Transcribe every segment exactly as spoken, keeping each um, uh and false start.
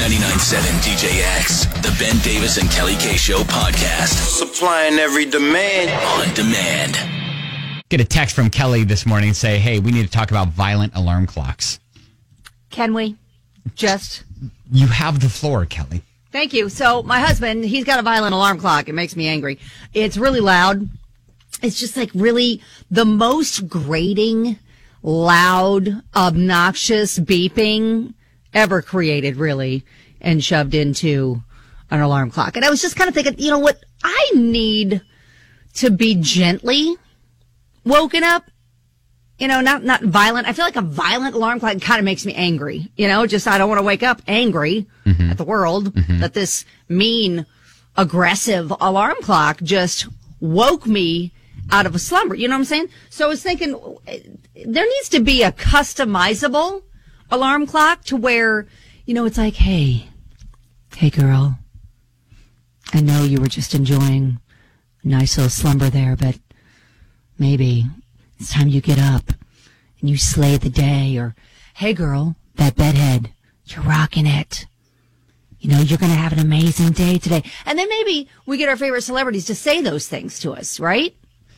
ninety-nine point seven D J X, the Ben Davis and Kelly K Show podcast. Supplying every demand. On demand. Get a text from Kelly this morning and say, hey, we need to talk about violent alarm clocks. Can we? Just... You have the floor, Kelly. Thank you. So my husband, he's got a violent alarm clock. It makes me angry. It's really loud. It's just like really the most grating, loud, obnoxious beeping ever created, really, and shoved into an alarm clock. And I was just kind of thinking, you know what? I need to be gently woken up. You know, not not violent. I feel like a violent alarm clock kind of makes me angry. You know, just I don't want to wake up angry mm-hmm. at the world mm-hmm. that this mean, aggressive alarm clock just woke me out of a slumber. You know what I'm saying? So I was thinking there needs to be a customizable alarm clock to where, you know, it's like, hey, hey, girl, I know you were just enjoying a nice little slumber there, but maybe it's time you get up and you slay the day. Or, hey, girl, that bedhead, you're rocking it. You know, you're going to have an amazing day today. And then maybe we get our favorite celebrities to say those things to us, right?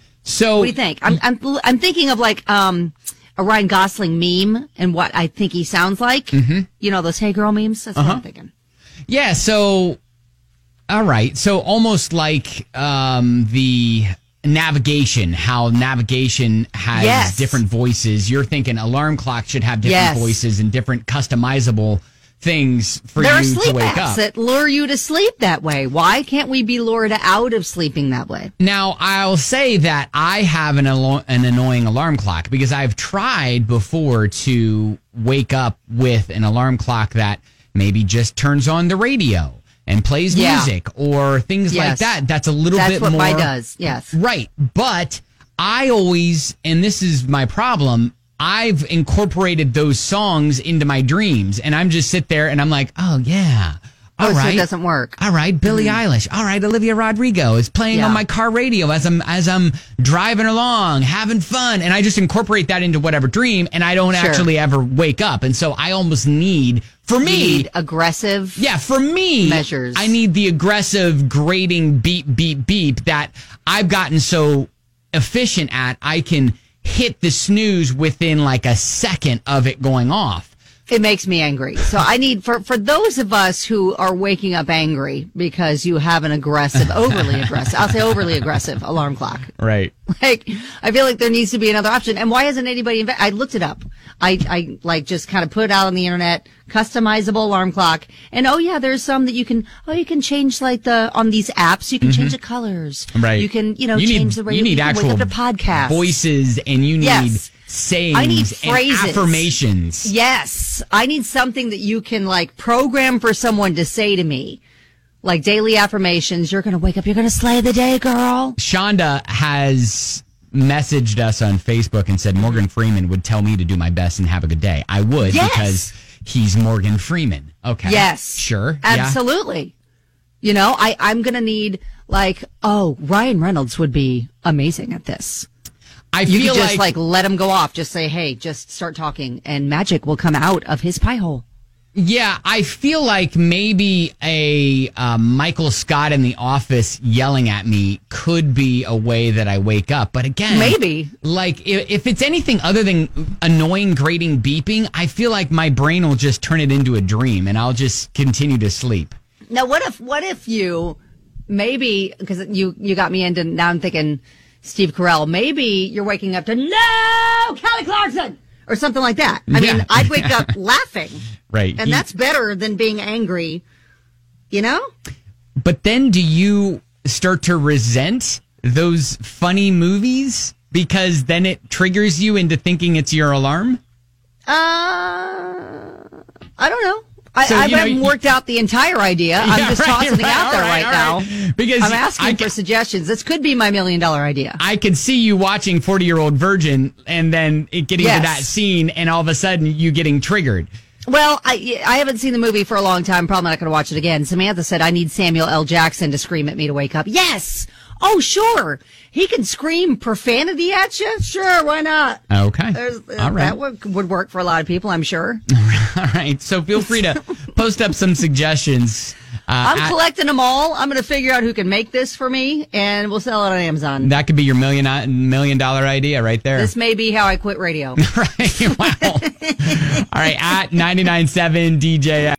So what do you think? I'm I'm I'm thinking of like um a Ryan Gosling meme and what I think he sounds like. Mm-hmm. You know, those hey girl memes? That's uh-huh. what I'm thinking. Yeah, so all right. So almost like um the navigation, how navigation has yes. different voices. You're thinking alarm clock should have different yes. voices and different customizable things for there you are sleep to wake apps up. That lure you to sleep that way. Why can't we be lured out of sleeping that way? Now, I'll say that I have an, alo- an annoying alarm clock because I've tried before to wake up with an alarm clock that maybe just turns on the radio and plays yeah. music or things yes. like that. That's a little That's bit what more. mine does. Yes. Right. But I always, and this is my problem, I've incorporated those songs into my dreams, and I'm just sit there and I'm like, oh yeah, all oh, right, so it doesn't work. All right, Billie mm-hmm. Eilish, all right, Olivia Rodrigo is playing yeah. on my car radio as I'm as I'm driving along, having fun, and I just incorporate that into whatever dream, and I don't sure. actually ever wake up, and so I almost need, for you me, need aggressive. Yeah, for me, measures. I need the aggressive, grating beep, beep, beep that I've gotten so efficient at. I can hit the snooze within like a second of it going off. It makes me angry. So I need, for, for those of us who are waking up angry because you have an aggressive, overly aggressive, I'll say overly aggressive alarm clock. Right. Like, I feel like there needs to be another option. And why hasn't anybody, inve- I looked it up. I, I like just kind of put it out on the internet, customizable alarm clock. And oh yeah, there's some that you can, oh, you can change like the, on these apps, you can mm-hmm. change the colors. Right. You can, you know, you change need, the radio. You need you actual wake up to podcasts. voices and you need yes. sayings I need and phrases. affirmations. Yes. I need something that you can like program for someone to say to me. Like daily affirmations. You're going to wake up. You're going to slay the day, girl. Shonda has messaged us on Facebook and said Morgan Freeman would tell me to do my best and have a good day. I would yes. because he's Morgan Freeman. Okay. Yes. Sure. Absolutely. Yeah. You know, I, I'm going to need like, oh, Ryan Reynolds would be amazing at this. I you feel could just like, like let him go off. Just say, hey, just start talking and magic will come out of his pie hole. Yeah, I feel like maybe a uh, Michael Scott in The Office yelling at me could be a way that I wake up. But again, maybe like if, if it's anything other than annoying, grating beeping, I feel like my brain will just turn it into a dream and I'll just continue to sleep. Now, what if what if you maybe because you you got me into now I'm thinking Steve Carell. Maybe you're waking up to no Kelly Clarkson. Or something like that. I yeah. mean, I'd wake up laughing. Right. And he, that's better than being angry, you know? But then do you start to resent those funny movies? Because then it triggers you into thinking it's your alarm? Uh, I don't know. I, so, I haven't know, worked you, out the entire idea. I'm yeah, just right, tossing right, it out there right, right now. Right. Because I'm asking I, for suggestions. This could be my million dollar idea. I could see you watching forty-Year-Old Virgin and then it getting yes. to that scene and all of a sudden you getting triggered. Well, I I haven't seen the movie for a long time. Probably not going to watch it again. Samantha said I need Samuel L. Jackson to scream at me to wake up. Yes. Oh, sure. He can scream profanity at you. Sure, why not? Okay. There's, all right. That would, would work for a lot of people, I'm sure. All right. So feel free to post post up some suggestions. Uh, I'm at, collecting them all. I'm going to figure out who can make this for me, and we'll sell it on Amazon. That could be your million million dollar idea right there. This may be how I quit radio. Right. Wow. All right. At ninety-nine point seven D J X.